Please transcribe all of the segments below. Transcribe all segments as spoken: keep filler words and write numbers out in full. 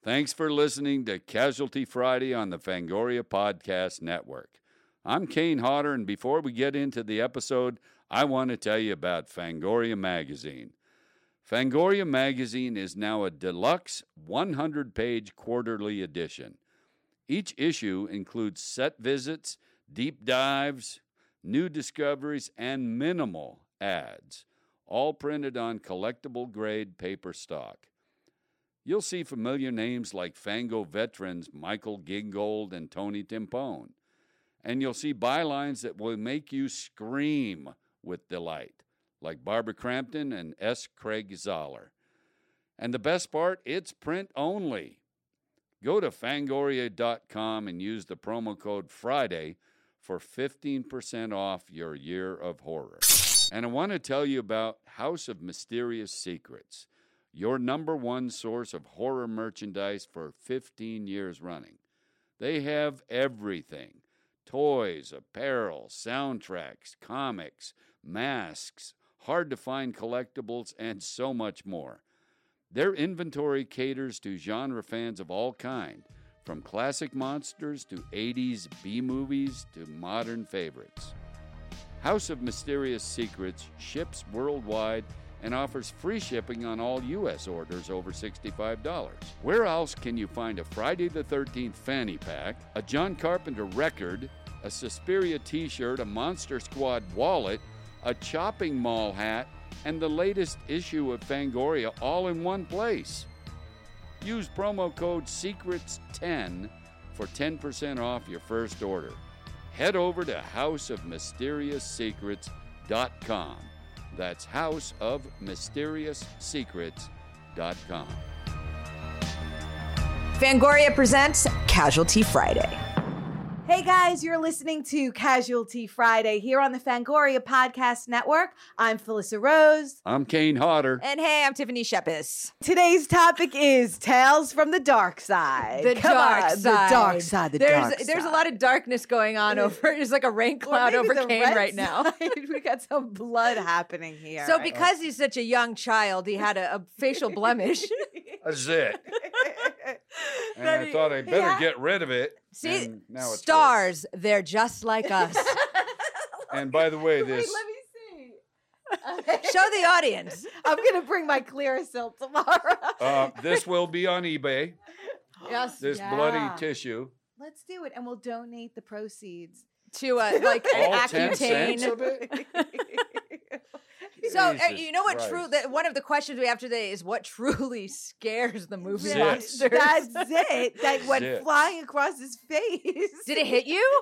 Thanks for listening to Casualty Friday on the Fangoria Podcast Network. I'm Kane Hodder, and before we get into the episode, I want to tell you about Fangoria Magazine. Fangoria Magazine is now a deluxe one hundred page quarterly edition. Each issue includes set visits, deep dives, new discoveries, and minimal ads, all printed on collectible-grade paper stock. You'll see familiar names like Fango veterans Michael Gingold and Tony Timpone. And you'll see bylines that will make you scream with delight, like Barbara Crampton and S. Craig Zoller. And the best part, it's print only. Go to Fangoria dot com and use the promo code Friday for fifteen percent off your year of horror. And I want to tell you about House of Mysterious Secrets, your number one source of horror merchandise for fifteen years running. They have everything: toys, apparel, soundtracks, comics, masks, hard-to-find collectibles, and so much more. Their inventory caters to genre fans of all kind, from classic monsters to eighties B-movies to modern favorites. House of Mysterious Secrets ships worldwide and offers free shipping on all U S orders over sixty-five dollars. Where else can you find a Friday the thirteenth fanny pack, a John Carpenter record, a Suspiria t-shirt, a Monster Squad wallet, a Chopping Mall hat, and the latest issue of Fangoria all in one place? Use promo code secrets ten for ten percent off your first order. Head over to house of mysterious secrets dot com. That's house of mysterious secrets dot com. Fangoria presents Casualty Friday. Hey guys, you're listening to Casualty Friday here on the Fangoria Podcast Network. I'm Felissa Rose. I'm Kane Hodder. And hey, I'm Tiffany Shepis. Today's topic is Tales from the Dark Side. The Come dark on, side. The dark side. The there's, dark There's side. a lot of darkness going on over. There's like a rain cloud over Kane right now. We got some blood happening here. So because he's such a young child, he had a, a facial blemish. That's it. And I thought I better yeah. get rid of it. See, and now it's stars, they're just like us. worse. And by the way, this... Wait, let me see. Show the audience. I'm going to bring my Clearasil tomorrow. Uh, this will be on eBay. Yes. This Yeah. bloody tissue. Let's do it, and we'll donate the proceeds. To uh, like an All ten cents Accutane. of it? So uh, Jesus you know what? Christ. True. That one of the questions we have today is what truly scares the movie Zits. monsters. That's it. That went Zits. flying across his face. Did it hit you?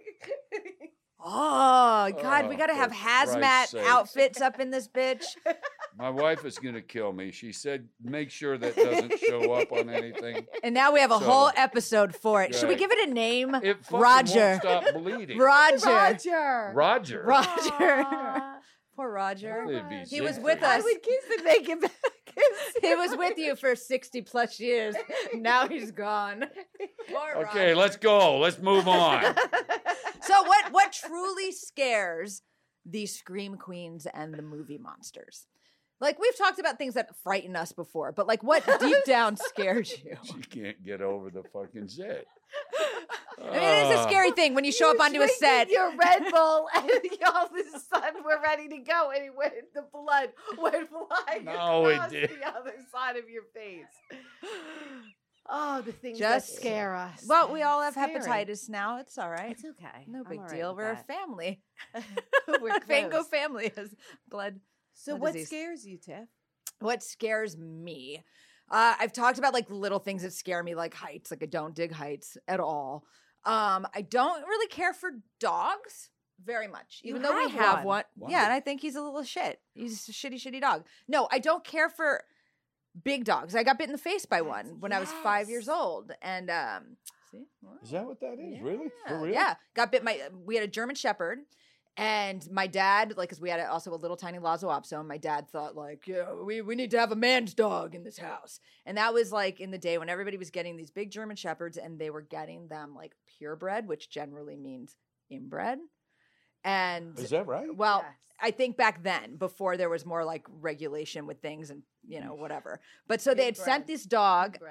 Oh God, we Oh, gotta have for hazmat Christ's sakes. outfits up in this bitch. My wife is going to kill me. She said, make sure that doesn't show up on anything. And now we have a So- whole episode for it. Should we Right. give it a name? It fucking Roger. won't stop bleeding. Roger. Roger. Roger. Roger. Aw. Poor Roger. It'd be He was Siegfried. with I us. would kiss and make him back. He was with you for sixty plus years. Now he's gone. Poor Okay, Roger. let's go. Let's move on. So what what truly scares the Scream Queens and the movie monsters? Like we've talked about things that frighten us before, but like what deep down scares you? She can't get over the fucking zit. I mean, it is a scary thing when you show up onto a set. Your Red Bull, and all of a sudden we're ready to go, and it went, the blood went flying No, it across did. the other side of your face. Oh, the things Just- that scare us. Well, we all have Scary. hepatitis now. It's all right. It's okay. No I'm big all right deal. with We're a that. family. We're Fango close. family has blood. So blood what disease. scares you, Tiff? What scares me? Uh, I've talked about like little things that scare me, like heights. Like I don't dig heights at all. Um, I don't really care for dogs very much, You even though we have have one. one. Wow. Yeah, and I think he's a little shit. He's a shitty, shitty dog. No, I don't care for big dogs. I got bit in the face by one when I was five years Yes. old, and um, see, Wow. Is that what that is? Really? For Yeah, real? Yeah, got bit. My we had a German Shepherd, and my dad, like, because we had a, also a little tiny Lhasa Apso, and my dad thought, like, yeah, we we need to have a man's dog in this house, and that was like in the day when everybody was getting these big German Shepherds, and they were getting them like purebred, which generally means inbred, and Is that right? well, Yes. I think back then, before there was more like regulation with things and you know whatever, but so they had sent Inbred. this dog. Bread.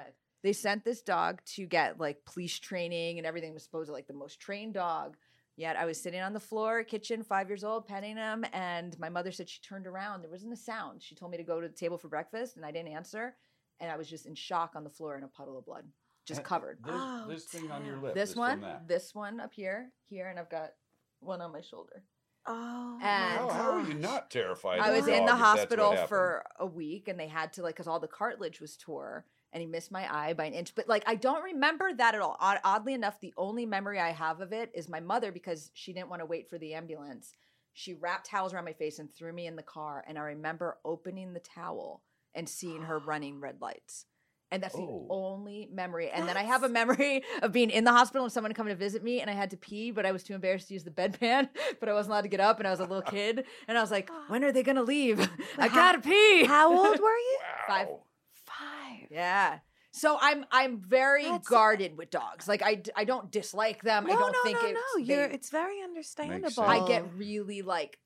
They sent this dog to get like police training and everything, was supposed to like the most trained dog. Yet I was sitting on the floor, kitchen, five years old, petting him. And my mother said she turned around. There wasn't a sound. She told me to go to the table for breakfast and I didn't answer. And I was just in shock on the floor in a puddle of blood, just covered. This, Oh, this thing on your damn. lip. This is one, From that. this one up here, here, and I've got one on my shoulder. Oh, And- my How, how are you gosh. not terrified? I of a was dog in the if that's what hospital happened? for a week and they had to like, cause all the cartilage was tore and he missed my eye by an inch. But like, I don't remember that at all. Odd- Oddly enough, the only memory I have of it is my mother, because she didn't want to wait for the ambulance. She wrapped towels around my face and threw me in the car. And I remember opening the towel and seeing her running red lights. And that's Oh. the only memory. And then I have a memory of being in the hospital and someone coming to visit me and I had to pee, but I was too embarrassed to use the bedpan, but I wasn't allowed to get up and I was a little kid. And I was like, when are they going to leave? I how- gotta pee. How old were you? Five. Wow. Five. Yeah. So I'm I'm very That's- guarded with dogs. Like I, d- I don't dislike them. No, I don't no, think no, it's, no. You're. they- It's very understandable. sense. I get really like,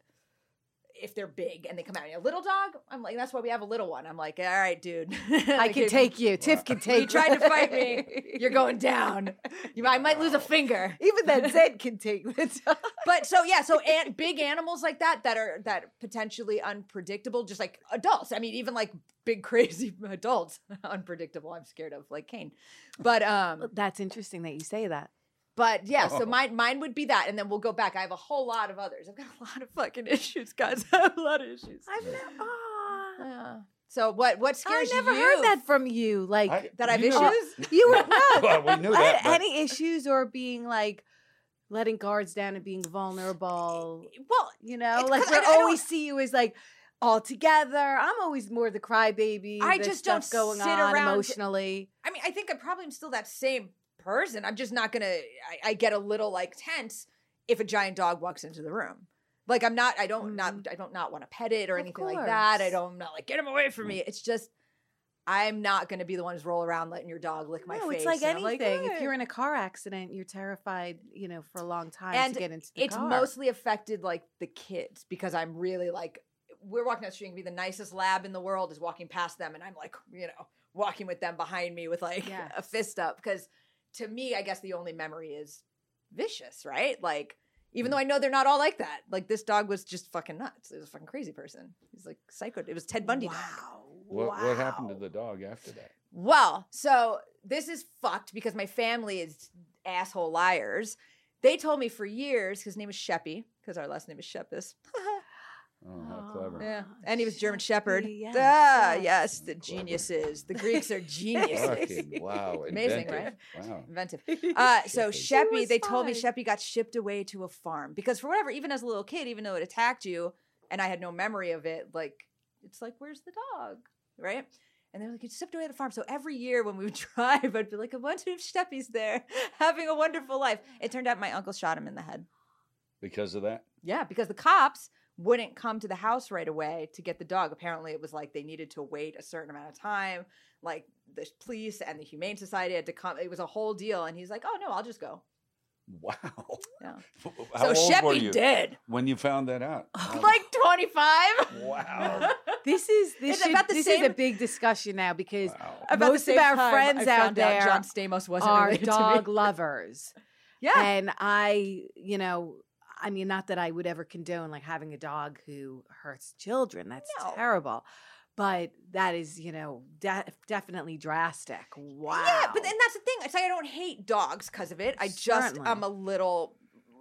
if they're big and they come out, a little dog, I'm like, that's why we have a little one. I'm like, all right, dude. I Like, can if take you. Tiff can take You tried to fight me. You're going down. You, I might lose a finger. Even that Zed can take the dog. But so yeah, so an- big animals like that that are that potentially unpredictable, just like adults. I mean, even like big crazy adults, unpredictable. I'm scared of like Kane. But um, That's interesting that you say that. but yeah, so Oh. mine mine would be that, and then we'll go back. I have a whole lot of others. I've got a lot of fucking issues, guys. I have a lot of issues. I've never. Oh, Yeah. So what what I scares never you? heard that from you. Like I- that I have you know- issues. you were no. Well, we knew that. but- Any issues or being like letting guards down and being vulnerable. Well, You know, It's like 'cause we I- I don't- always see you as like all together. I'm always more the crybaby. I there's just stuff don't going sit on around- emotionally. I mean, I think I probably am still that same person. I'm just not gonna. I, I get a little like tense if a giant dog walks into the room. Like I'm not. I don't not. I don't not want to pet it or Of anything like that. I course. don't. I'm not like get him away from me. It's just I'm not gonna be the one who's roll around letting your dog lick my No, face. it's like and I'm anything. "Eh." If you're in a car accident, you're terrified, you know, for a long time And to get into the it's car. mostly affected like the kids because I'm really like we're walking down the street and be the nicest lab in the world is walking past them and I'm like you know walking with them behind me with like Yes. a fist up because to me I guess the only memory is vicious, right? Like even though I know they're not all like that, like this dog was just fucking nuts. It was a fucking crazy person. He's like psycho. It was Ted Bundy. dog. Wow. What, what happened to Wow. the dog after that? Well, so this is fucked because my family is asshole liars. They told me for years his name is Sheppy because our last name is Sheppis. Oh, how clever. Yeah, and he was German Shepherd. Sheppy, yes, ah, yes. yes, the Clever. geniuses. The Greeks are geniuses. Fucking wow. Amazing, inventive. Wow. Inventive. Uh, so Sheppy. Sheppy, was they told me fine. Sheppy got shipped away to a farm because for whatever, even as a little kid, even though it attacked you, and I had no memory of it, like it's like, where's the dog, right? And they're like, it's shipped away to the farm. So every year when we would drive, I'd be like, I wonder if Sheppy's there, having a wonderful life. It turned out my uncle shot him in the head. Because of that? Yeah, because the cops wouldn't come to the house right away to get the dog. Apparently, it was like they needed to wait a certain amount of time. Like the police and the Humane Society had to come. It was a whole deal. And he's like, "Oh no, I'll just go." Wow. Yeah. How so old were Sheppy you did. when you found that out? How- Like twenty-five. Wow. This is this, It's should, about the this is a same- big discussion now because Wow. About the most same of our time, friends I out found there John Stamos wasn't are related dog to me. lovers. Yeah. And I, you know, I mean, not that I would ever condone like having a dog who hurts children. That's No. terrible. But that is, you know, de- definitely drastic. Wow. Yeah, but and that's the thing. It's like I don't hate dogs because of it. I just Certainly. am a little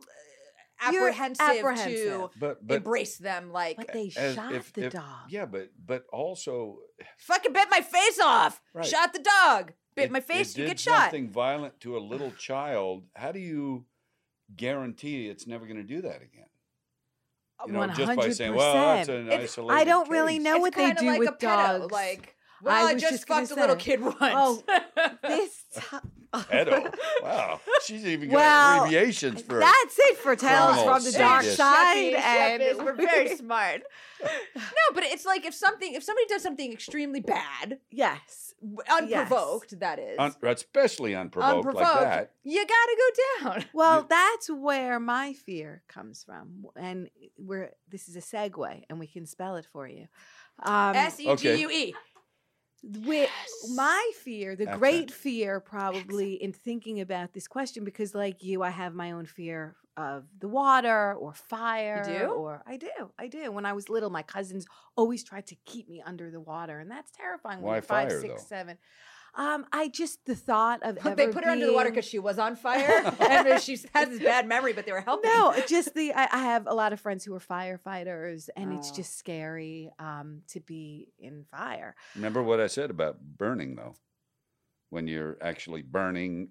uh, You're apprehensive, apprehensive. to But but embrace them. Like But they as- shot if- the if- dog. yeah, but but also fucking bit my face off. Right. Shot the dog. Bit it- my face. it You did get shot. something violent to a little child. How do you guarantee it's never going to do that again? You know, just by saying, "Well, that's an It's- isolated I don't really case." know It's what they kinda do like with a pedo, dogs. Like, I well, I, was just, just gonna fucked a little say. kid once. Oh, this to- Pedo. Wow, she's even got Well, abbreviations for. That's it for Tales Criminal from the Dark sadist. Side. Sheppy, And Sheppy, we're very smart. No, but it's like if something, if somebody does something extremely bad, yes. w- unprovoked, that is, Un- especially unprovoked, unprovoked, like that. you gotta go down. Well, You- that's where my fear comes from, and we're this is a segue, and we can spell it for you. Um, S E G U E. With my fear, the After- great fear, probably in thinking about this question, because like you, I have my own fear of the water or fire. You do? Or I do, I do. When I was little, my cousins always tried to keep me under the water, and that's terrifying. When Why you're five, fire, six, though? seven. Um, I just the thought of ever They put her under the water being- because she was on fire, and she has this bad memory, but they were helping. No, just the I, I have a lot of friends who are firefighters, and it's Oh. just scary um, to be in fire. Remember what I said about burning, though? When you're actually burning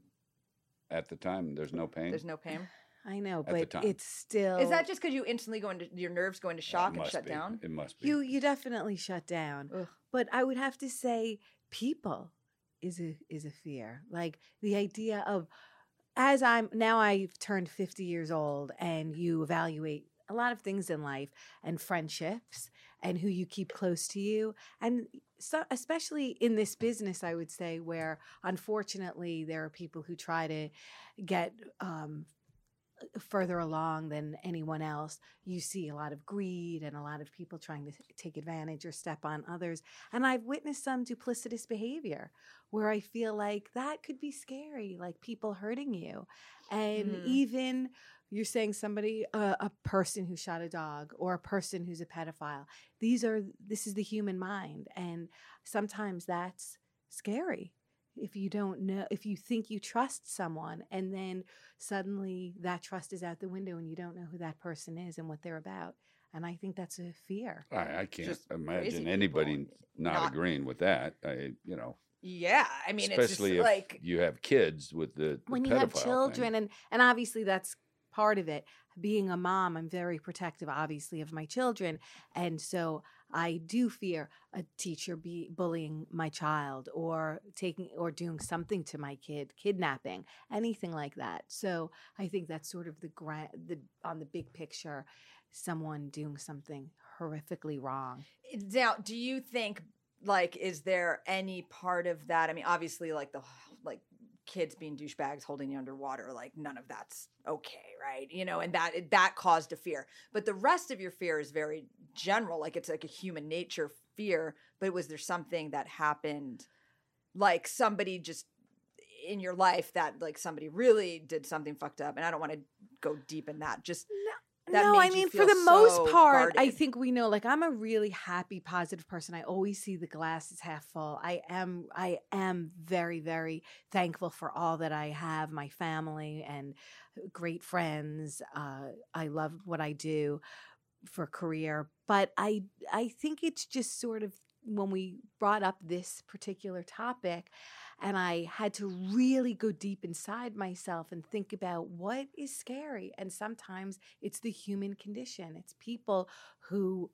at the time, there's no pain. There's no pain. I know, At the but time. it's still. Is that just because you instantly go into your nerves go into It shock and must shut be. down? It must be. you? You definitely shut down. Ugh. But I would have to say, people is a is a fear. Like the idea of, as I'm now, I've turned fifty years old, and you evaluate a lot of things in life and friendships and who you keep close to you, and so especially in this business, I would say, where unfortunately there are people who try to get um, further along than anyone else. You see a lot of greed and a lot of people trying to take advantage or step on others. And I've witnessed some duplicitous behavior where I feel like that could be scary, like people hurting you. And Mm. even you're saying somebody, uh, a person who shot a dog or a person who's a pedophile. These are, this is the human mind. And sometimes that's scary. If you don't know, if you think you trust someone and then suddenly that trust is out the window and you don't know who that person is and what they're about. And I think that's a fear. I, I can't Just crazy imagine people anybody not, not- agreeing with that. I, you know, Yeah, I mean, especially it's just if like you have kids with the, the When you have pedophile children, thing. and, and obviously that's part of it. Being a mom, I'm very protective, obviously, of my children. And so I do fear a teacher be bullying my child or taking or doing something to my kid, kidnapping, anything like that. So I think that's sort of the grand, the on the big picture, someone doing something horrifically wrong. now. Do you think like is there any part of that? I mean, obviously, like the like kids being douchebags holding you underwater, like none of that's okay, right? You know, and that that caused a fear. But the rest of your fear is very general, like it's like a human nature fear. But was there something that happened, like somebody just in your life that like somebody really did something fucked up? And I don't want to go deep in that. Just that no, made I you mean, for feel the most so part, I guarded. think we know, like, I'm a really happy, positive person. I always see the glass is half full. I am, I am very, very thankful for all that I have, my family and great friends. Uh, I love what I do for career, but I, I think it's just sort of when we brought up this particular topic, and I had to really go deep inside myself and think about what is scary. And sometimes it's the human condition. It's people who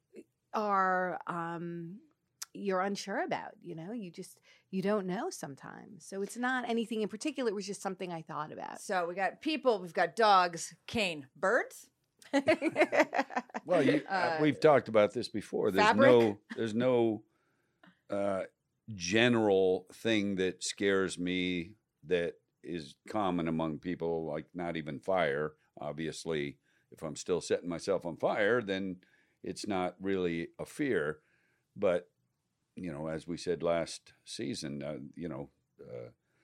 are um, you're unsure about, you know, you just, you don't know sometimes. So it's not anything in particular. It was just something I thought about. So we got people, we've got dogs. Kane, birds? Well, you, uh, Uh, we've talked about this before. There's fabric? no, there's no uh, general thing that scares me that is common among people. Like not even fire. Obviously, if I'm still setting myself on fire, then it's not really a fear. But you know, as we said last season, uh, you know. Uh,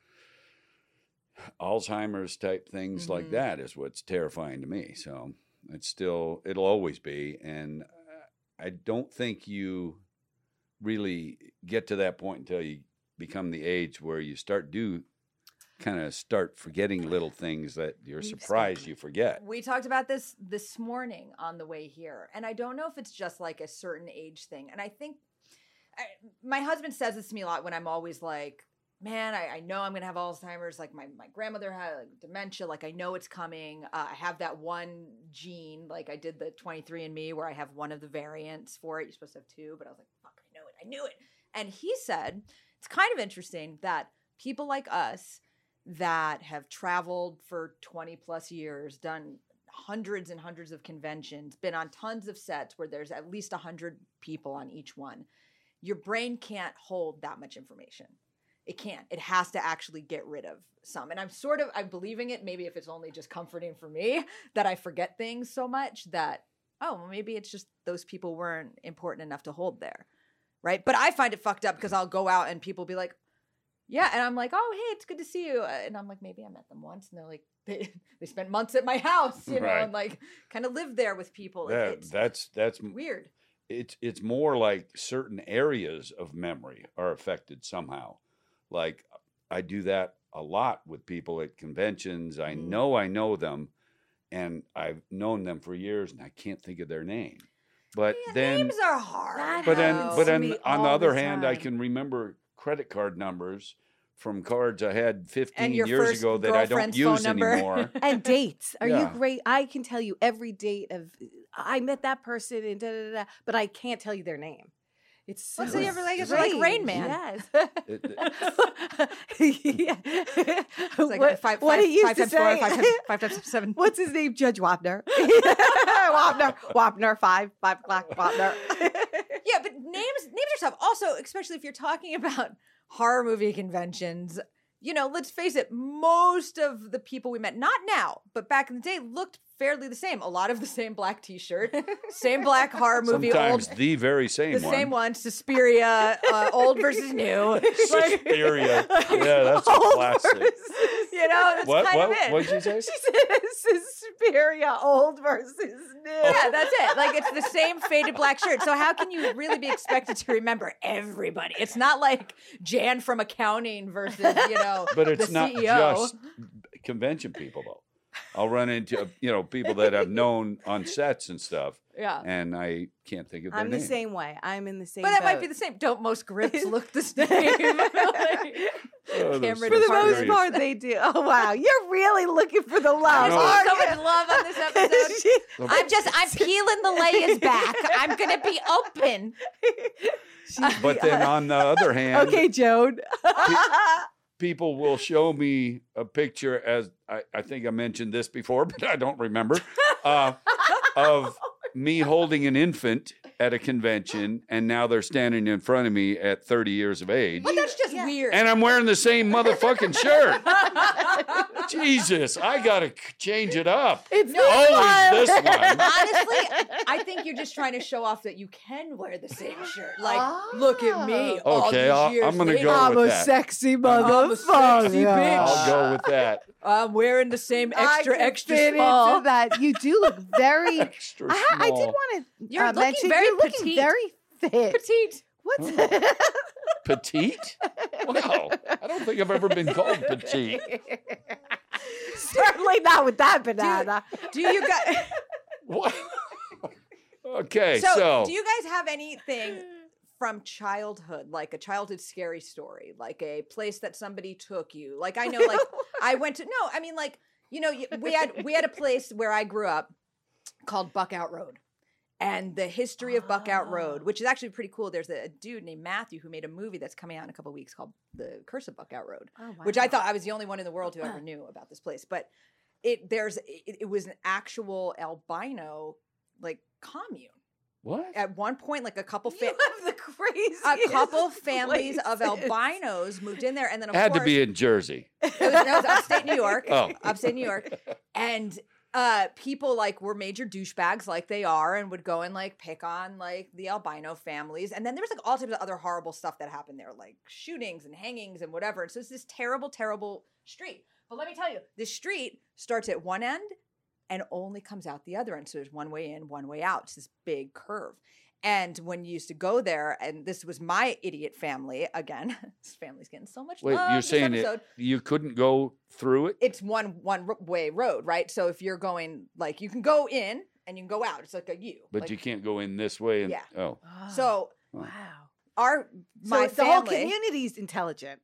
Alzheimer's type things like Mhm. that is what's terrifying to me. So it's still, it'll always be. And uh, I don't think you really get to that point until you become the age where you start do kind of start forgetting little things that you're We've surprised spoken- you forget. We talked about this this morning on the way here. And I don't know if it's just like a certain age thing. And I think I, my husband says this to me a lot when I'm always like, man, I, I know I'm going to have Alzheimer's. Like my, my grandmother had like dementia. Like I know it's coming. Uh, I have that one gene. Like I did the twenty-three and me where I have one of the variants for it. You're supposed to have two, but I was like, fuck, I know it. I knew it. And he said, it's kind of interesting that people like us that have traveled for twenty plus years, done hundreds and hundreds of conventions, been on tons of sets where there's at least one hundred people on each one, your brain can't hold that much information. It can't. It has to actually get rid of some. And I'm sort of, I'm believing it, maybe if it's only just comforting for me, that I forget things so much that, oh, well, maybe it's just those people weren't important enough to hold there. right? But I find it fucked up because I'll go out and people be like, yeah, and I'm like, oh, hey, it's good to see you. And I'm like, maybe I met them once, and they're like, they, they spent months at my house, you know, Right. and like kind of lived there with people. It- That, it's that's that's weird. it's it's more like certain areas of memory are affected somehow. Like I do that a lot with people at conventions. I Mhm. know I know them, and I've known them for years, and I can't think of their name. But Yeah, then, names are hard. That but then, happens but to then, me on the all other the hand, I time. can remember credit card numbers from cards I had fifteen your years first ago that I don't girlfriend's phone use number. anymore. And dates. Are Yeah. you great? I can tell you every date of I met that person and da da da, da, but I can't tell you their name. It's so Well, so you ever like- it's like Rain strange. Man. Yes. It- it- yeah. It's like what, five, what five, he used five to times say. four, five times, five times seven. What's his name? Judge Wapner. Wapner. Wapner. Five. Five o'clock. Wapner. Yeah, but names names are tough. Also, especially if you're talking about horror movie conventions, you know, let's face it, most of the people we met, not now, but back in the day, looked fairly the same. A lot of the same black t-shirt, same black horror movie, Sometimes old the very same the one. same one, Suspiria, uh, old versus new. Suspiria. Yeah, that's a Old classic. versus- You know, that's What? kind What? of it. What did you say? She said Suspiria, old versus new. Yeah, that's it. Like it's the same faded black shirt. So how can you really be expected to remember everybody? It's not like Jan from accounting versus, you know, But it's the not C E O. just convention people, though. I'll run into, you know, people that I've known on sets and stuff, Yeah. and I can't think of their I'm the name. same way. I'm in the same But that might boat. be the same. Don't most grips look the same? Like, Oh, those Cameron For the Partners. most part, they do. Oh wow, you're really looking for the love. I No. saw so aren't much you? love on this episode. She- I'm just, I'm peeling the layers back. I'm going to be open. she's But the- then on the other hand, okay, Joan. people will show me a picture, as I, I think I mentioned this before, but I don't remember, uh, of me holding an infant at a convention, and now they're standing in front of me at thirty years of age, But that's just Yeah. weird. and I'm wearing the same motherfucking shirt. Jesus, I gotta c- change it up. It's No. this Always this one. Honestly, I think you're just trying to show off that you can wear the same shirt. Like, look at me. Oh. all Okay, these I'll- years I'm gonna later. go I'm with a that. sexy I'm a motherfucker. sexy bitch. I'll go with that. I'm wearing the same I extra, can extra fit small. into that. You do look very. Extra I, ha- I did small. want to You're uh, looking mention very you're looking petite. very fit. Petite. What's Petite? Wow. I don't think I've ever been called petite. Certainly not with that banana. Do you guys? What? Okay, So, so, do you guys have anything from childhood, like a childhood scary story, like a place that somebody took you? Like I know, like I went to. No, I mean, like you know, y- we had we had a place where I grew up called Buckout Road. And the history of Buckout Road, which is actually pretty cool. There's a, a dude named Matthew who made a movie that's coming out in a couple of weeks called The Curse of Buckout Road, Oh, which I wow. thought I was the only one in the world who ever knew about this place. But it there's it, it was an actual albino like commune. what? At one point, like a couple You fa- have the craziest a couple families of places. albinos moved in there, and then of Had course to be in Jersey. it was, that was upstate New York. Oh. Upstate New York. And uh people like were major douchebags like they are and would go and like pick on like the albino families. And then there was like all types of other horrible stuff that happened there, like shootings and hangings and whatever. And so it's this terrible, terrible street. But let me tell you, this street starts at one end and only comes out the other end. So there's one way in, one way out. It's this big curve. And when you used to go there, and this was my idiot family again, this family's getting so much Wait, love. you're this saying it, episode. you couldn't go through it? It's one one ro- way road, right? So if you're going like you can go in and you can go out. It's like a U. But like, you can't go in this way. And, Yeah. Oh. Oh, So wow. our So my the whole family. community's intelligent.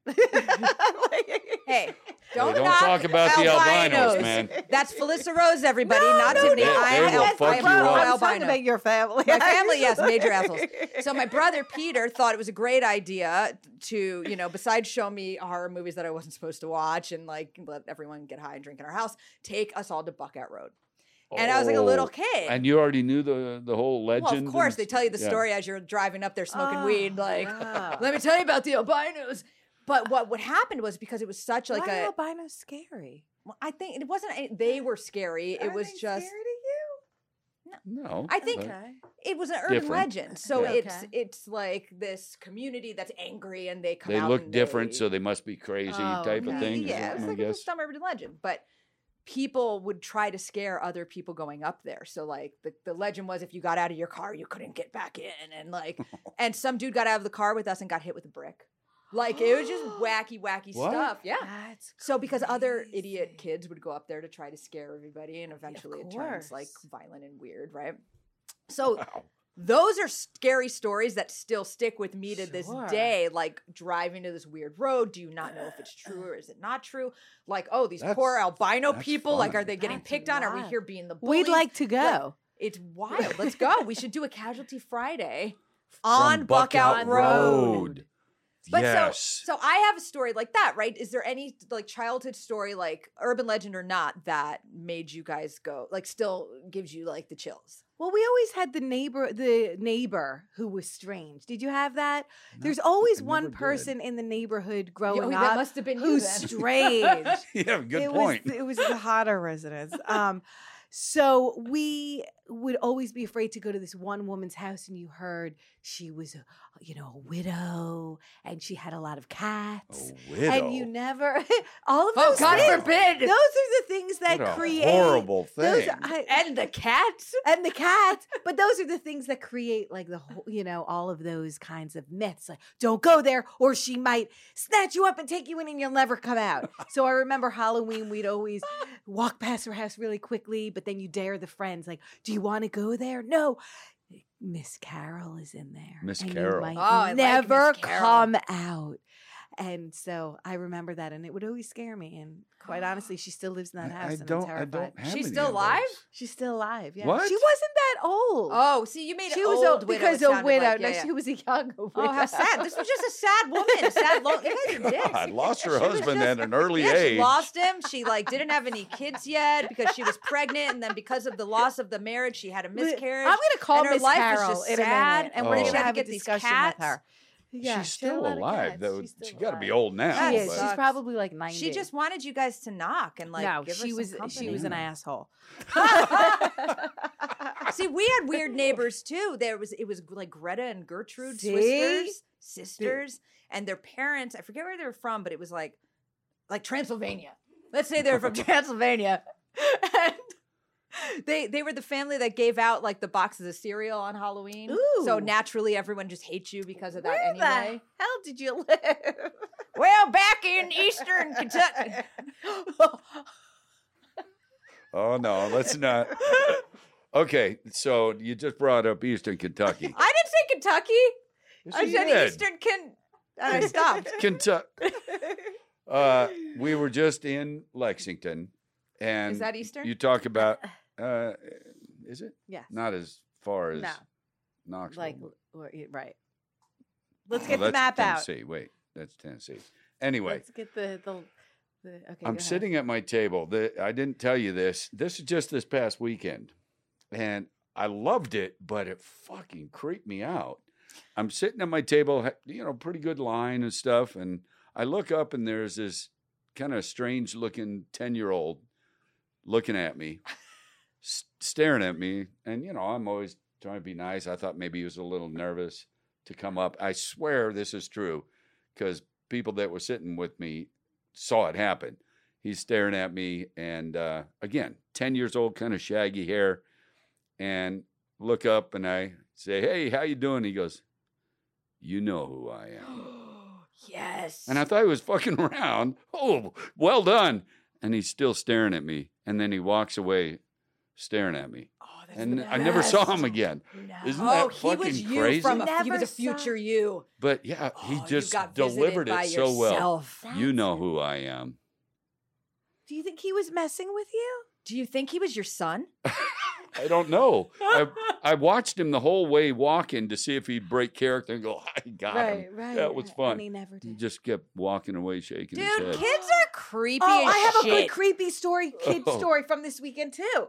hey, don't, don't knock talk about the albinos, man. That's Felissa Rose, everybody, No, not no, Tiffany. no, I they am will al- fuck I am you pro up. I was talking albino. about your family. My family, yes, major assholes. So my brother Peter thought it was a great idea to, you know, besides show me horror movies that I wasn't supposed to watch and like let everyone get high and drink in our house, take us all to Buckout Road. And I was like a little Oh. kid. And you already knew the the whole legend? Well, of course, and- they tell you the yeah. story as you're driving up there smoking Oh, weed. Like, wow. let me tell you about the albinos. But what what happened was because it was such like Why a, are albinos scary? well, I think it wasn't. a- They were scary. Are it was they just scary to you? no, No. I think- but- Okay. It was an urban Different. legend, so Yeah. it's Okay. it's like this community that's angry and they come they out look and different, they- so they must be crazy Oh, type of okay. thing. or Yeah, something, it's I like guess. a some urban legend, but people would try to scare other people going up there. So like the, the legend was if you got out of your car, you couldn't get back in, and like, and some dude got out of the car with us and got hit with a brick. Like it was just wacky, wacky What? stuff. Yeah. That's So because other crazy. idiot kids would go up there to try to scare everybody, and eventually it turns like course. violent and weird, right? So Wow. those are scary stories that still stick with me to this Sure. day. Like driving to this weird road. Do you not know if it's true or is it not true? Like, oh, these That's- poor albino that's people. Like, fun. are they getting That's picked on? Are we wild. here being the bullies? We'd like to go. It's wild. Let's go. We should do a Casualty Friday on From Buckout Road. Road. But yes. so, so I have a story like that, right? Is there any like childhood story, like urban legend or not, that made you guys go, like, still gives you like the chills? Well, we always had the neighbor, the neighbor who was strange. Did you have that? No, There's always I one never did. person in the neighborhood growing Oh, that up must have been you who's then. strange. yeah, good it point. Was, it was the hotter residents. Um, so we would always be afraid to go to this one woman's house, and you heard she was, a, you know, a widow, and she had a lot of cats. A widow. And you never, all of Oh, those God things, forbid. those are the things that what a create horrible those thing. are- I- And the cats. and the cats. But those are the things that create like the whole, you know, all of those kinds of myths. Like, don't go there, or she might snatch you up and take you in, and you'll never come out. So I remember Halloween, we'd always walk past her house really quickly, but then you dare the friends, like, do you want to go there? No. Miss Carol is in there. Miss and you Carol. might Oh, I like never Miss Carol. come out. And so I remember that, and it would always scare me. And quite honestly, she still lives in that I- house. I and I'm don't. I terrified. don't have She's any still of alive? those. She's still alive. Yeah, What? she wasn't that old. Oh, see, you made it she was old a, widow, because it a sounded widow. like. no, Yeah, yeah. she was a young widow. Oh, how sad. This was just a sad woman. A sad, lo- you guys are dicks. God, lost her She was husband just- at an early yeah, age. she lost him. She like didn't have any kids yet because she was pregnant, and then because of the loss of the marriage, she had a miscarriage. I'm going to call and her Miss life was Carol just in a sad, minute, and Oh. we're She going to had to have get a these discussion cats. with her. Yeah, She's she had a still lot of alive, cats. though. She's still She got to be alive. old now. That She is. but- She's sucks. probably like ninety. She just wanted you guys to knock and like no, give her she some was she company. was an Yeah. asshole. See, we had weird neighbors too. There was it was like Greta and Gertrude See? Swisters, sisters, and their parents. I forget where they were from, but it was like like Transylvania. Let's say they were from Transylvania. And they they were the family that gave out like the boxes of cereal on Halloween. So Ooh. naturally, everyone just hates you because of that Where anyway. the hell did you live? Well, back in Eastern Kentucky. Oh no, let's not. Okay, so you just brought up Eastern Kentucky. I didn't say Kentucky. Yes, I you said did. Eastern Ken. And I stopped. Kentucky. Uh, we were just in Lexington, and Is that Eastern? you talk about. Uh, is it Yes. not as far as No. Knoxville? Like but- or- yeah, right. Let's Oh, get the that's map out. Tennessee. Wait, that's Tennessee. Anyway, Let's get the the. the okay, go I'm ahead. sitting at my table. The, I didn't tell you this. This is just this past weekend, and I loved it, but it fucking creeped me out. I'm sitting at my table, ha- you know, pretty good line and stuff, and I look up, and there's this kind of strange-looking ten-year-old looking at me, s- staring at me, and you know, I'm always trying to be nice. I thought maybe he was a little nervous to come up. I swear this is true, because people that were sitting with me saw it happen. He's staring at me, and uh, again, ten years old, kind of shaggy hair, and look up, and I say, "Hey, how you doing?" He goes, "You know who I am." Yes. And I thought he was fucking around. Oh, well done. And he's still staring at me, and then he walks away, staring at me, Oh, that's and the I never saw best. him again. Isn't oh, that he was fucking you crazy? from a, he Never was a saw- future you. But yeah, he Oh, you just got visited delivered by it so well. yourself. You know who I am. Do you think he was messing with you? Do you think he was your son? I don't know. I, I watched him the whole way walking to see if he'd break character and go, I got him. right. That was fun. And he never He did. just kept walking away, shaking Dude, his head. kids are creepy Oh, as I have shit. a good creepy story, kid Oh. story from this weekend too.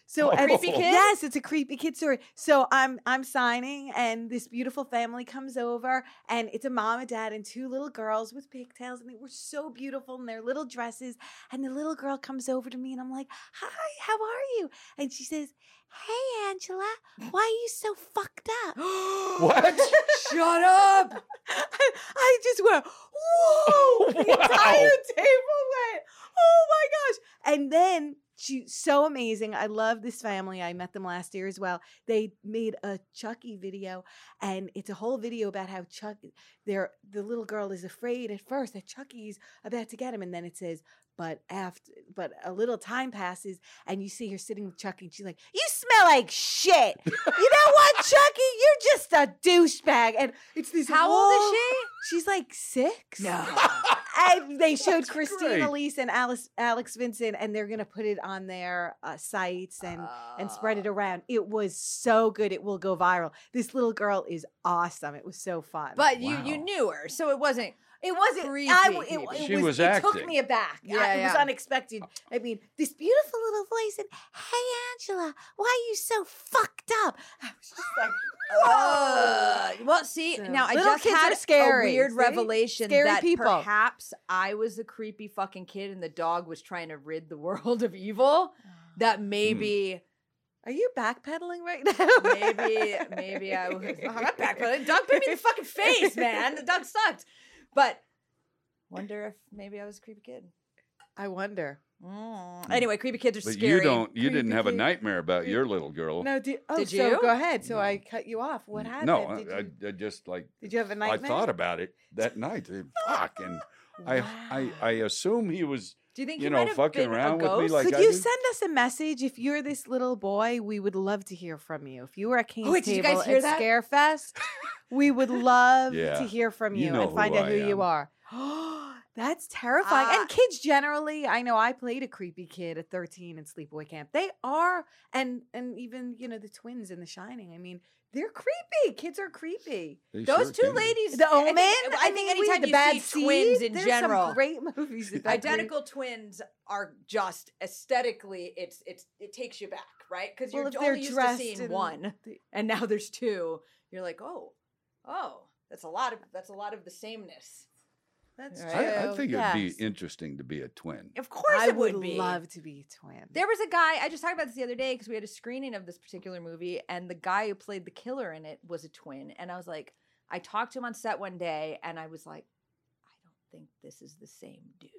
So Oh. and Creepy kid? yes, it's a creepy kid story. So I'm I'm signing, and this beautiful family comes over, and it's a mom and dad and two little girls with pigtails, and they were so beautiful in their little dresses. And the little girl comes over to me, and I'm like, "Hi, how are you?" And she says, "Hey, Angela, why are you so fucked up?" What? Shut up! I, I just went, whoa! The Wow. entire table went, oh my gosh! And then she's so amazing. I love this family. I met them last year as well. They made a Chucky video, and it's a whole video about how Chuck, their the little girl is afraid at first that Chucky's about to get him, and then it says, but after, but a little time passes, and you see her sitting with Chucky, and she's like, "You smell like shit. You know what, Chucky? You're just a douchebag." And it's this. How old is whole- she? She's like six. No. And they showed That's Christine great. Elise and Alice, Alex Vincent, and they're gonna put it on their uh, sites and and spread it around. It was so good. It will go viral. This little girl is awesome. It was so fun. But you Wow. you knew her, so it wasn't. it wasn't. creepy, I, w- it, creepy. it She was, was it acting. took me aback. Yeah, I- it was yeah. unexpected. I mean, this beautiful little voice and, "Hey, Angela, why are you so fucked up?" I was just like, Uh, well, see, So, now I little just kids had are scary, a weird see? revelation Scary that people. perhaps I was the creepy fucking kid and the dog was trying to rid the world of evil. That maybe, Are you backpedaling right now? maybe, maybe I was. I'm not backpedaling. Dog bit me in the fucking face, man. The dog sucked. But wonder if maybe I was a creepy kid. I wonder. Mm. Anyway, creepy kids are But scary. you don't. You didn't Creepy have a kid. nightmare about your little girl. No, did, oh, Did so you? go ahead. So No. I cut you off. What happened? No, did, I, you, I, I just like did you have a I nightmare? thought about it that night. Fuck, and I, I, I assume he was, Do you think you you know, might have fucking been around a with me ghost? like Could I you did. send us a message if you're this little boy? We would love to hear from you. If you were at King's wait, did you Table guys hear at that? Scarefest, we would love Yeah. to hear from You you, know and find who out I who you am. are. That's terrifying. Uh, and kids generally, I know I played a creepy kid at thirteen in sleepaway camp. They are, and and even you know the twins in The Shining. I mean, they're creepy. Kids are creepy. They Those sure two can. ladies. The I think- Omen. I think mean, we anytime had the you Bad see twins Seed. in There's general, some great movies. About identical twins are just aesthetically, it's it's it takes you back, right? Because Well, you're if they're only used to dressed seeing in one, the- and now there's two. You're like, oh, oh, that's a lot of that's a lot of the sameness. That's Right. true. I, I think it'd be yes. interesting to be a twin. Of course, I it would would be. love to be a twin. There was a guy, I just talked about this the other day because we had a screening of this particular movie, and the guy who played the killer in it was a twin. And I was like, I talked to him on set one day, and I was like, I don't think this is the same dude.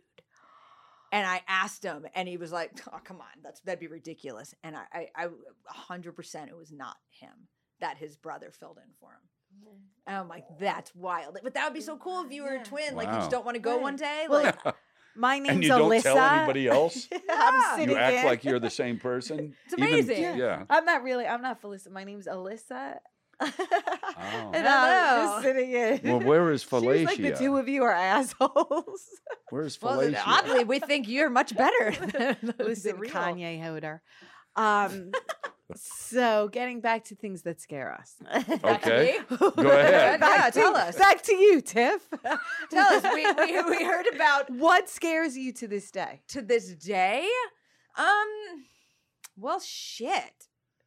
And I asked him, and he was like, oh, come on, that's that'd be ridiculous. And I, I, I one hundred percent it was not him, that his brother filled in for him. And I'm like, that's wild. But that would be so cool if you were Yeah. a twin. Like, you Wow. just don't want to go Right. one day. Well, Like, My name's And you don't Alyssa. tell anybody else? Yeah. I'm sitting You act there. like you're the same person. It's amazing. Even, yeah. I'm not really. I'm not Felicity. My name's Alyssa. Oh. And I'm Hello. just sitting in. Well, where is She was like, the Falacia? two of you are assholes. Where's well, Falacia? oddly, we think you're much better than the Listen, real. Kanye Hodder. Um, so getting back to things that scare us. Okay. Me? Go ahead. Back Yeah, to- tell us. Back to you, Tiff. Tell us. We, we we heard about What scares you to this day? to this day. Um, well, shit.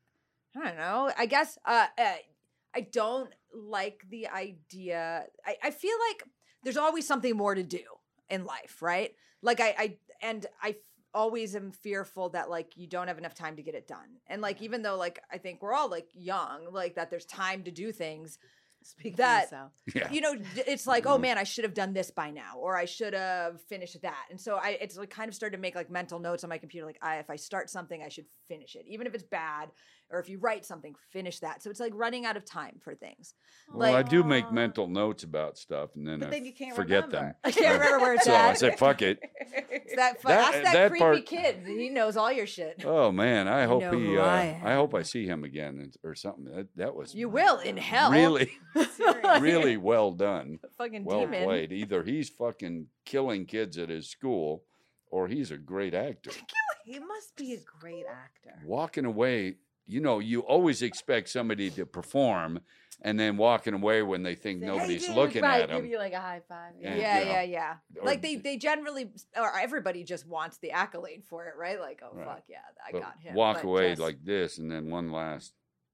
I don't know. I guess. Uh, uh I don't like the idea. I, I feel like there's always something more to do in life, right? Like I, I and I f- always am fearful that like you don't have enough time to get it done. And like even though like I think we're all like young, like that there's time to do things. Speak That- for yourself. Yeah. You know, it's like, oh man, I should have done this by now, or I should have finished that. And so I, it's like kind of started to make like mental notes on my computer, like I, if I start something, I should finish it, even if it's bad. Or if you write something, finish that. So it's like running out of time for things. Well, I like- do make mental notes about stuff, and then But I then you can't forget remember. them. I can't remember where it's So I at. say, fuck it. It's that, fu- That- ask that, that creepy part- kid. He knows all your shit. Oh man, I hope know he. who Uh, I I, hope I see him again and- or something. That, that was You will in hell. really, Seriously. really well done. Fucking Well demon. played. Either he's fucking killing kids at his school, or he's a great actor. He must be a great actor. Walking away you know, you always expect somebody to perform and then walking away when they think Say, nobody's "Hey, dude," looking right, at them. Give you like a high five. Yeah. Yeah, you know, yeah, yeah. or- Like they, they generally, or everybody just wants the accolade for it, right? Like, oh Right. fuck yeah, I But got him. walk But away just like this, and then one last.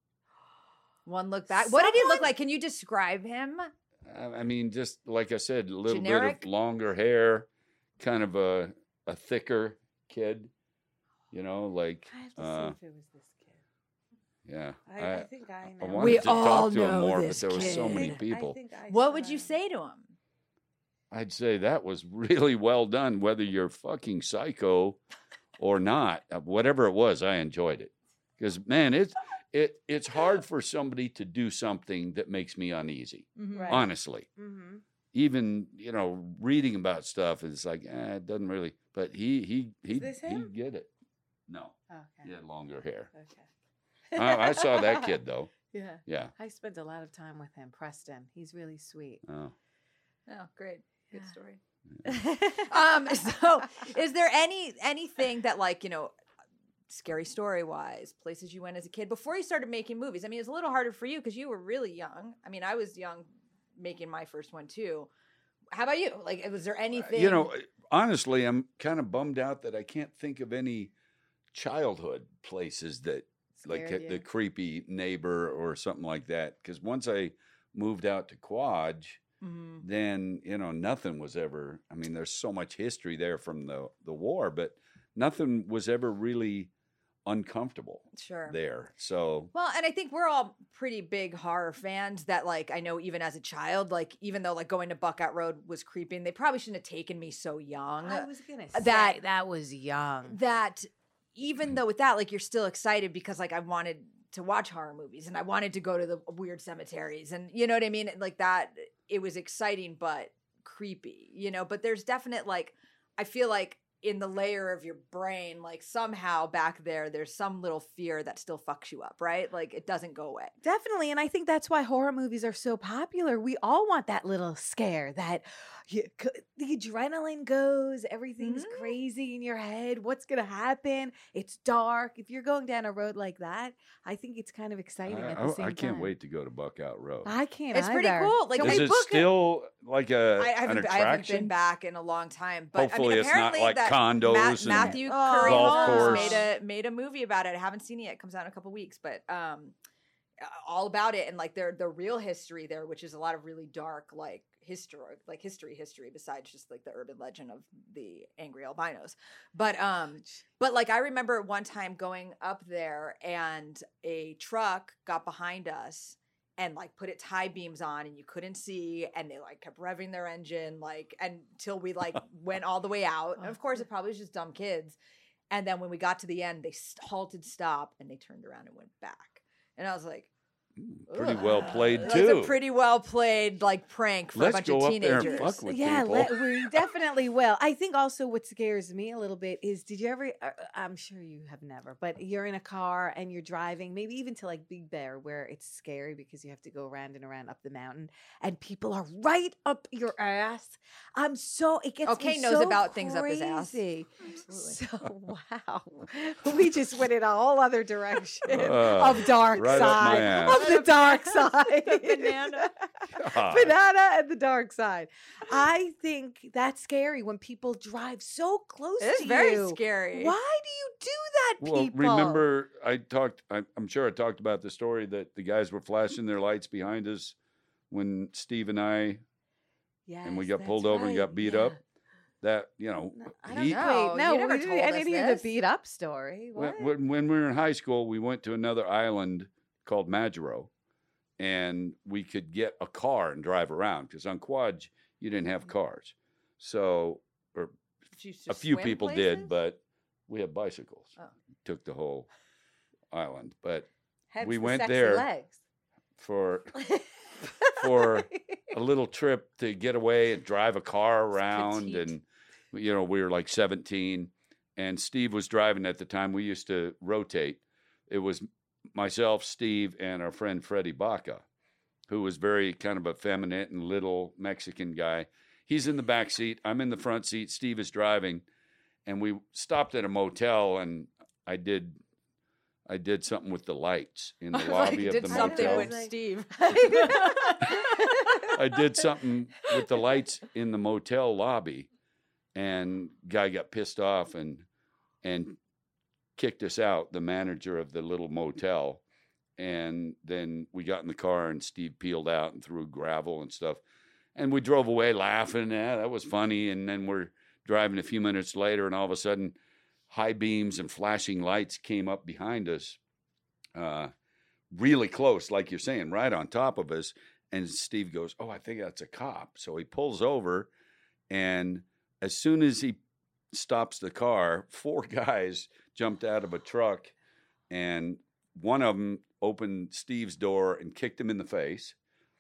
one look back. What did he look Someone- like? Can you describe him? I I mean, just like I said, a little Generic? bit of longer hair, kind of a a thicker kid. You know, like I have to uh, see if it was this kid. yeah. I, I, think I I know. wanted We to all talk to him know more, but this there were so kid. many I think- people. I think I What saw would you him. say to him? I'd say that was really well done, whether you're fucking psycho or not. Uh, Whatever it was, I enjoyed it. Because man, it's it it's hard for somebody to do something that makes me uneasy. Right. Honestly, Mm-hmm. even you know, reading about stuff is like, eh, it doesn't really. But he he he this he him? get it. No, Okay. he had longer hair. Okay. I, I saw that kid though. Yeah. Yeah. I spent a lot of time with him, Preston. He's really sweet. Oh. Oh, great. Good Yeah. story. um, Um, so is there any anything that like, you know, scary story wise, places you went as a kid before you started making movies? I mean, it's a little harder for you because you were really young. I mean, I was young making my first one too. How about you? Like, was there anything? You know, honestly, I'm kind of bummed out that I can't think of any childhood places that like Scared the you? creepy neighbor or something like that. Because once I moved out to Quad, Mhm. then you know nothing was ever. I mean, there's so much history there from the the war, but nothing was ever really uncomfortable Sure. there. So Well, and I think we're all pretty big horror fans that like I know even as a child, like even though like going to Buckout Road was creeping, they probably shouldn't have taken me so young. I was gonna say that- that was young. that even though with that, like you're still excited because like I wanted to watch horror movies and I wanted to go to the weird cemeteries and you know what I mean? Like that, it was exciting but creepy, you know, but there's definite like, I feel like in the layer of your brain, like somehow back there, there's some little fear that still fucks you up, right? Like it doesn't go away. Definitely. And I think that's why horror movies are so popular. We all want that little scare that you, c- the adrenaline goes, everything's Mhm. crazy in your head. What's going to happen? It's dark. If you're going down a road like that, I think it's kind of exciting I, at the I- same I time. can't wait to go to Buckout Road. I can't It's pretty either. cool. Like, Can Is we it book it? still like a I an haven't, I haven't attraction? been back in a long time, but Hopefully I mean, it's not apparently like that condos Ma- and Matthew Oh, Curry golf Holmes course. made a made a movie about it. I haven't seen it yet. It comes out in a couple weeks, but um, all about it and like their the real history there, which is a lot of really dark like history, like history, history besides just like the urban legend of the angry albinos. But um, but like I remember one time going up there and a truck got behind us and like put its high beams on and you couldn't see and they like kept revving their engine like until we like went all the way out. And of course it probably was just dumb kids. And then when we got to the end, they st- halted, stopped, and they turned around and went back. And I was like, Pretty "Ugh." well played That's too. a pretty well played like prank for Let's a bunch go of up there and teenagers. fuck with yeah, people. le- we definitely will. I think also what scares me a little bit is did you ever, uh, I'm sure you have never, but you're in a car and you're driving, maybe even to like Big Bear where it's scary because you have to go around and around up the mountain and people are right up your ass. I'm so, it gets Okay, me knows so about things up his ass. crazy. Absolutely. So, wow. We just went in a whole other direction Uh, of dark right up my side. ass. Of the dark side. The banana. God. Banana and the dark side. I think that's scary when people drive so close It's to very you. scary. Why do you do that, Well, people? remember I talked. I, I'm sure I talked about the story that the guys were flashing their lights behind us when Steve and I Yes, and we got that's pulled over and right, got beat yeah. up. That you know, No, I don't he, know. No, Wait, no, you never we didn't, told I us didn't hear this. the beat up story. when, What? when when we were in high school, we went to another island called Majuro, and we could get a car and drive around because on Quad you didn't have cars. So, or Did you a just few swim people places? did, but we had bicycles. Oh. Took the whole island, but Hence we the went sexy there. legs. for for a little trip to get away and drive a car around, petite. and you know we were like seventeen, and Steve was driving at the time. We used to rotate. It was myself, Steve, and our friend Freddie Baca, who was very kind of effeminate and little Mexican guy. He's in the back seat. I'm in the front seat. Steve is driving, and we stopped at a motel, and I did I did something with the lights in the Like, lobby of did the something motel. with Steve. I did something with the lights in the motel lobby, and guy got pissed off and and kicked us out, the manager of the little motel. And then we got in the car, and Steve peeled out and threw gravel and stuff. And we drove away laughing. Yeah, that was funny. And then we're driving a few minutes later, and all of a sudden, high beams and flashing lights came up behind us, uh, really close, like you're saying, right on top of us. And Steve goes, "Oh, I think that's a cop." So he pulls over, and as soon as he stops the car, four guys jumped out of a truck, and one of them opened Steve's door and kicked him in the face.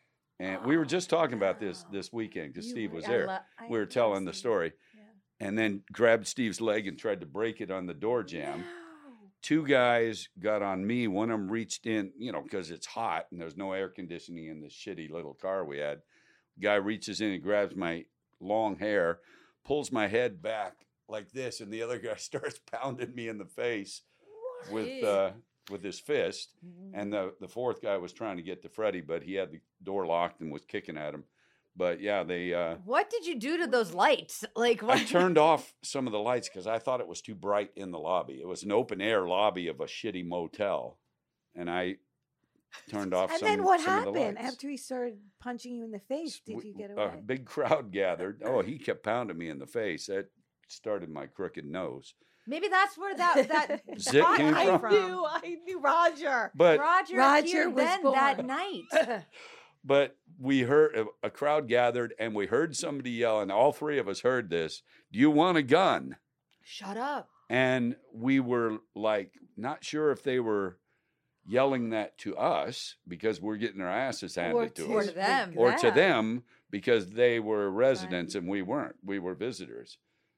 And we were just talking about this this weekend because You Steve were- was I there. lo- I We were love telling the Steve. story. Yeah. And then grabbed Steve's leg and tried to break it on the door jam. No. Two guys got on me. One of them reached in, you know, because it's hot and there's no air conditioning in this shitty little car we had. Guy reaches in and grabs my long hair, pulls my head back like this, and the other guy starts pounding me in the face with Jeez. uh, with his fist. And the, the fourth guy was trying to get to Freddie, but he had the door locked and was kicking at him. But yeah, they. Uh, What did you do to those lights? Like, I what? turned off some of the lights because I thought it was too bright in the lobby. It was an open air lobby of a shitty motel, and I turned off. And some, then what some of the happened lights. after he started punching you in the face? Did W- you get A away? big crowd gathered. Oh, he kept pounding me in the face. That started my crooked nose. Maybe that's where that that Zit spot came came from? I knew, I knew Roger. But Roger, Roger appeared was then born. that night. but we heard a- a crowd gathered, and we heard somebody yell, and all three of us heard this. "Do you want a gun?" Shut up. And we were like, not sure if they were yelling that to us because we're getting our asses handed to Or us, to them. or to them because they were residents and we weren't. We were visitors.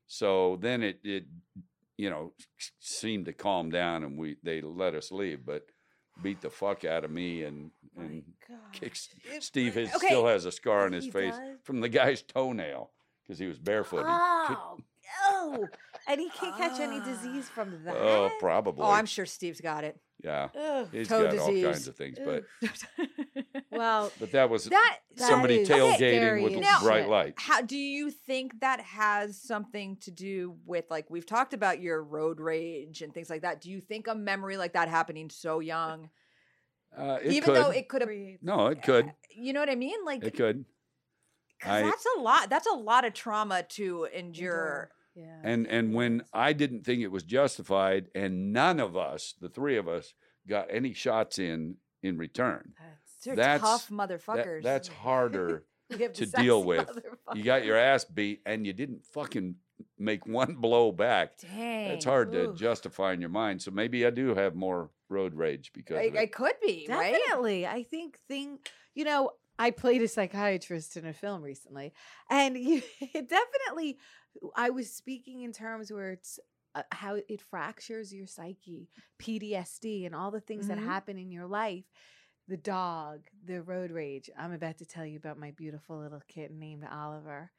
So then it, it, you know, seemed to calm down, and we they let us leave, but beat the fuck out of me and My and God. kicked. Steve has, Okay. still has a scar on his He face does? from the guy's toenail because he was barefoot. He kicked- Oh, oh, and he can't catch any disease from that. Oh, probably. Oh, I'm sure Steve's got it. Yeah, Ugh. he's toe got all disease. kinds of things, but Well, but that was that That somebody is tailgating scary with as Now- bright shit. lights. How do you think that has something to do with, like, we've talked about your road rage and things like that? Do you think a memory like that happening so young, Uh, it even could. though it could have, creates- no, it could. you know what I mean? Like, It could. 'cause I- that's a lot. That's a lot of trauma to endure. Yeah. And and when I didn't think it was justified, and none of us, the three of us, got any shots in in return. That's, They're That's- tough That- motherfuckers. that's harder we have to the deal sexy with. You got your motherfucker. ass beat, and you didn't fucking make one blow back. Dang. It's hard to Oof. justify in your mind. So maybe I do have more road rage because I, of I it. could be, right? Definitely. I think thing, you know, I played a psychiatrist in a film recently, and you it definitely, I was speaking in terms where it's uh, how it fractures your psyche, P T S D, and all the things Mhm. that happen in your life. The dog, the road rage. I'm about to tell you about my beautiful little kitten named Oliver.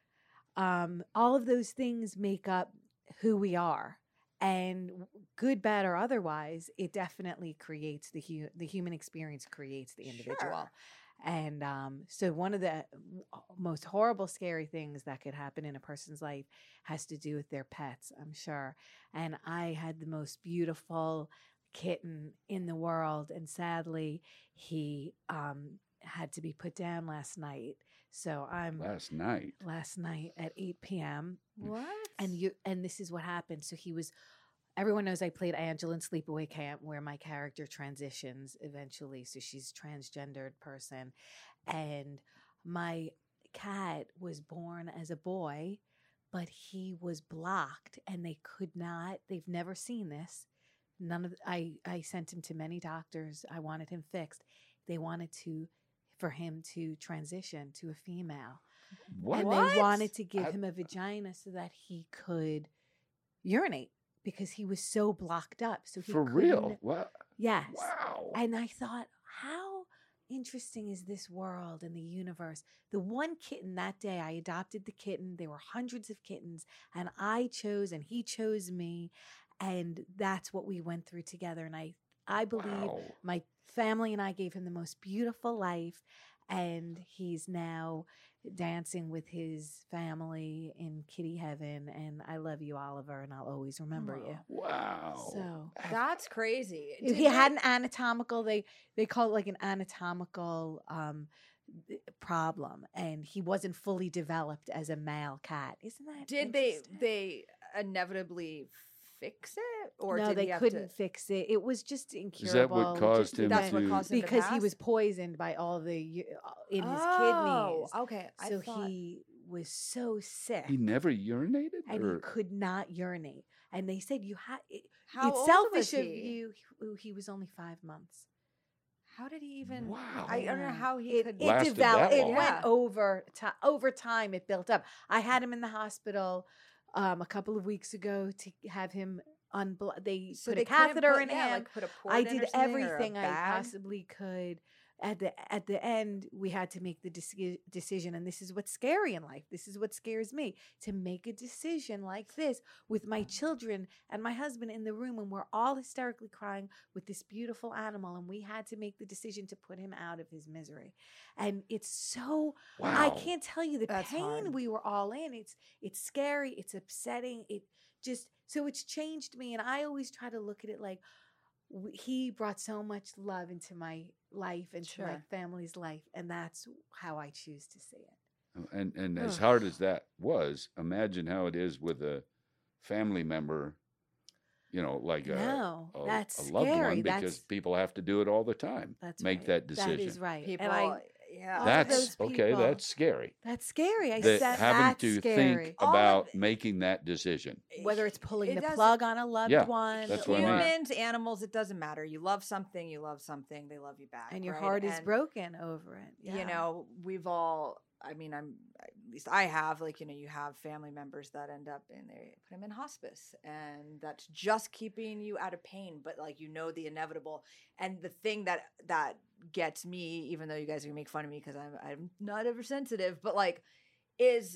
Um, all of those things make up who we are. And w- good, bad, or otherwise, it definitely creates the hu- the human experience creates the individual. Sure. And um, so, one of the w- most horrible, scary things that could happen in a person's life has to do with their pets, I'm sure. And I had the most beautiful kitten in the world, and sadly, he um, had to be put down last night. So I'm Last night. last night at eight p.m. What? and you and this is what happened. So he was. Everyone knows I played Angela in Sleepaway Camp, where my character transitions eventually. So she's a transgendered person, and my cat was born as a boy, but he was blocked, and they could not. They've never seen this. None of I. I sent him to many doctors. I wanted him fixed. They wanted to, for him to transition to a female. What? And What? they wanted to give I- him a vagina so that he could urinate because he was so blocked up. So he For real? couldn't- What? Yes. Wow. And I thought, how interesting is this world and the universe? The one kitten that day, I adopted the kitten. There were hundreds of kittens, and I chose, and he chose me. And that's what we went through together. And I, I believe Wow. my family and I gave him the most beautiful life. And he's now dancing with his family in kitty heaven. And I love you, Oliver, and I'll always remember you. Aw. Wow. So That's crazy. he Did they- had an anatomical, they, they call it like an anatomical um, problem. And he wasn't fully developed as a male cat. Isn't that Did they interesting? they inevitably fix it, or no, did they he have couldn't to? fix it. It was just incurable. Is that what caused just him That's to? what caused him to because he pass? was poisoned by all the u- uh, in his Oh, kidneys. okay. I So thought- he was so sick, He never urinated, and or he could not urinate. And they said you had. It, How it's old selfish was of he? you. He, he was only five months. How did he even? Wow. I don't know Yeah. how he it, could. it Lasted developed. that It long. went Yeah. over time. Over time, it built up. I had him in the hospital um, a couple of weeks ago to have him on. They so put they a couldn't catheter put, in yeah, him. Like put a port I in did or something, or a everything I bag? possibly could. At the at the end, we had to make the deci- decision, and this is what's scary in life. This is what scares me, to make a decision like this with my children and my husband in the room, and we're all hysterically crying with this beautiful animal, and we had to make the decision to put him out of his misery. And it's so wow. I can't tell you the That's pain hard. we were all in. It's it's scary. It's upsetting. It just so it's changed me, and I always try to look at it like w- he brought so much love into my life, into my Sure. family's life, and that's how I choose to see it. And and as Ugh. hard as that was, imagine how it is with a family member. You know, like a, No, a, that's a loved scary. one, because That's- people have to do it all the time. That's Make right. that decision. That is right. People, and I, yeah. all of That's those okay. people- That's scary. that's scary. I That said having that's to scary. think All of about it- making that decision. Whether it's pulling It the doesn't- plug on a loved Yeah, one, that's what I mean. Humans, animals, it doesn't matter. You love something, you love something, they love you back. and your right? heart is And, broken over it. You Yeah. know, we've all. I mean, I'm at least I have. Like, you know, you have family members that end up and they put them in hospice, and that's just keeping you out of pain. But like, you know, the inevitable. And the thing that that gets me, even though you guys are gonna make fun of me because I'm I'm not ever sensitive, but like, is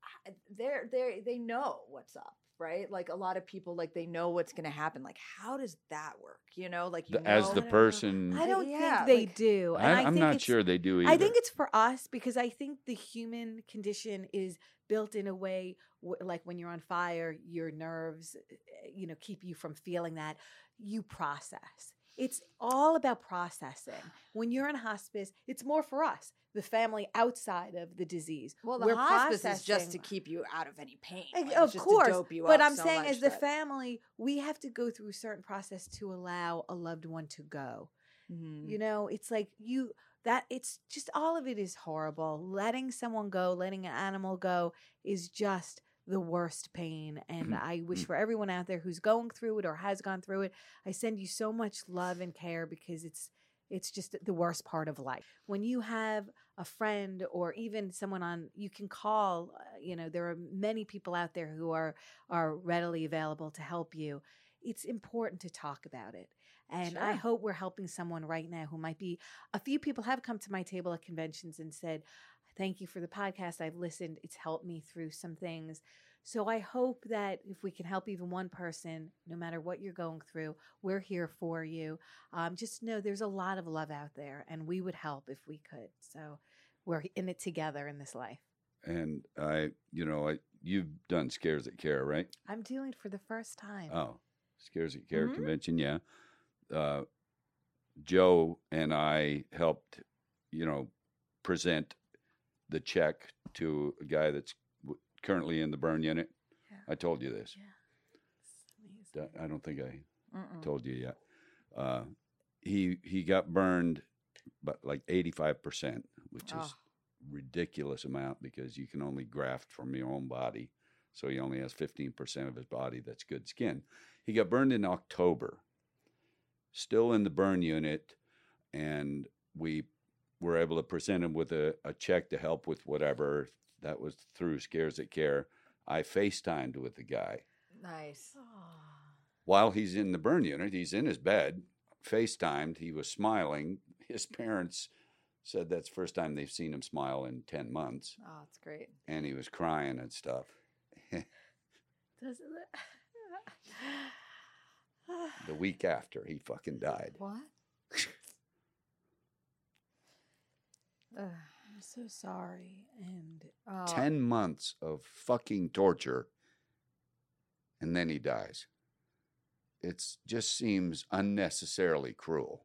they're they they know what's up, right? Like a lot of people, like they know what's gonna happen. Like, how does that work? You know, like you The- as know- the I don't know. person, I don't Yeah, think they like- do. And I, I I'm think not it's- sure they do either. I think it's for us because I think the human condition is built in a way wh- like when you're on fire, your nerves, eh, you know, keep you from feeling that. You process. It's all about processing. When you're in hospice, it's more for us, the family outside of the disease. Well, the We're hospice is just to processing- keep you out of any pain. Like, Like, of it's just course, to dope you but up I'm so saying much as the that- family, we have to go through a certain process to allow a loved one to go. Mhm. You know, it's like you that it's just all of it is horrible. Letting someone go, letting an animal go is just the worst pain. And I wish for everyone out there who's going through it or has gone through it, I send you so much love and care because it's it's just the worst part of life. When you have a friend or even someone on, you can call, uh, you know, there are many people out there who are are readily available to help you. It's important to talk about it. And I Sure. hope we're helping someone right now who might be, a few people have come to my table at conventions and said, thank you for the podcast. I've listened. It's helped me through some things. So I hope that if we can help even one person, no matter what you're going through, we're here for you. Um, just know there's a lot of love out there and we would help if we could. So we're in it together in this life. And I, you know, I, you've done Scares at Care, right? I'm doing it for the first time. Oh, Scares at Care Mhm. convention, yeah. Uh, Joe and I helped, you know, present the check to a guy that's w- currently in the burn unit. Yeah. I told you this. Yeah. It's amazing. D- I don't think I Mm-mm. told you yet. Uh, he he got burned, but like eighty-five percent, which is Oh. ridiculous amount because you can only graft from your own body. So he only has fifteen percent of his body that's good skin. He got burned in October, still in the burn unit, and we were able to present him with a, a check to help with whatever. That was through Scares at Care. I FaceTimed with the guy. Nice. While he's in the burn unit, he's in his bed, FaceTimed. He was smiling. His parents said that's the first time they've seen him smile in ten months. Oh, it's great. And he was crying and stuff. Does it, The week after he fucking died. What? Ugh. I'm so sorry. And Oh. Ten months of fucking torture, and then he dies. It just seems unnecessarily cruel.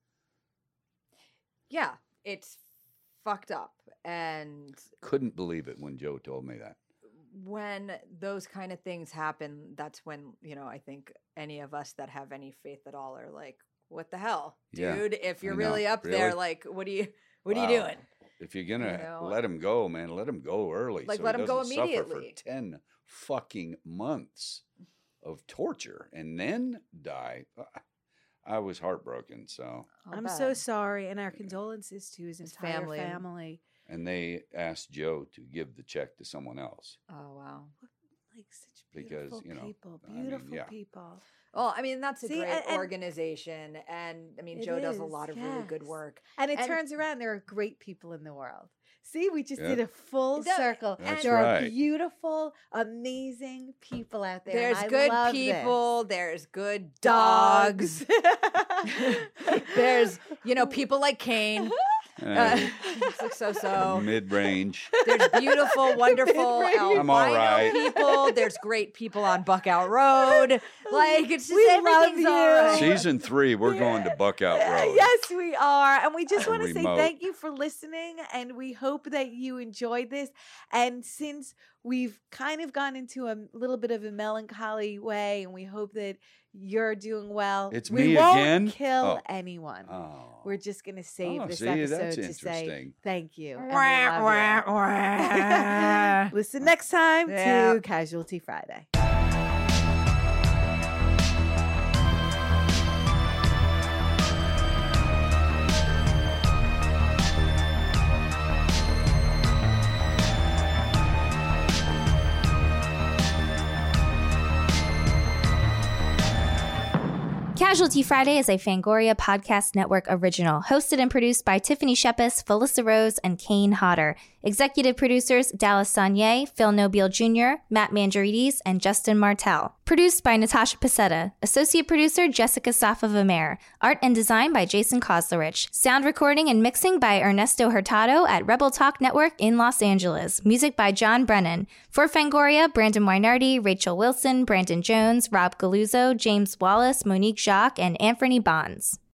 Yeah, it's fucked up. And Couldn't believe it when Joe told me that. when those kind of things happen, that's when, you know, I think any of us that have any faith at all are like, what the hell, Yeah, dude? If you're I know. really up Really? there, like, what are you, what are Wow. you doing? If you're gonna You know? let him go, man, let him go early. Like, so let he him go doesn't suffer immediately. for ten fucking months of torture and then die. I was heartbroken. So, I'll I'm bet. so sorry. And our condolences to his, His entire family. family. and they asked Joe to give the check to someone else. Oh, wow. Like such Because, beautiful you know, people. I mean, Beautiful yeah. people. Well, I mean, that's a See, great and- and- organization. And I mean, It Joe does a is, lot of really good yes. work. And it And- turns around, there are great people in the world. See, we just Yeah. did a full It does- circle. That's there are right. beautiful, amazing people out there. and There's I good love people. this. There's good Dogs. dogs. There's, you know, people like Kane. Uh, it's like so-so. Mid range. There's beautiful, wonderful Mid-range. albino I'm all right. people. There's great people on Buckout Road. Like, it's just We love everything's all you. right. Season three, we're going to Buckout Road. Yes, we are. And we just want to say Remote. thank you for listening. And we hope that you enjoyed this. And since we've kind of gone into a little bit of a melancholy way, and we hope that you're doing well, It's we me won't again? kill Oh. anyone. Oh. We're just going to save Oh, this see, episode that's to say interesting. thank you. and we Wah, love you. wah, wah. Listen next time Yeah. to Casualty Friday. Casualty Friday is a Fangoria Podcast Network original, hosted and produced by Tiffany Shepis, Felissa Rose, and Kane Hodder. Executive producers Dallas Saunier, Phil Nobile Junior, Matt Mandarides, and Justin Martell. Produced by Natasha Pasetta. Associate producer Jessica Safa-Vamer. Art and design by Jason Koslerich. Sound recording and mixing by Ernesto Hurtado at Rebel Talk Network in Los Angeles. Music by John Brennan. For Fangoria, Brandon Wynardi, Rachel Wilson, Brandon Jones, Rob Galuzzo, James Wallace, Monique Jacques, and Anthony Bonds.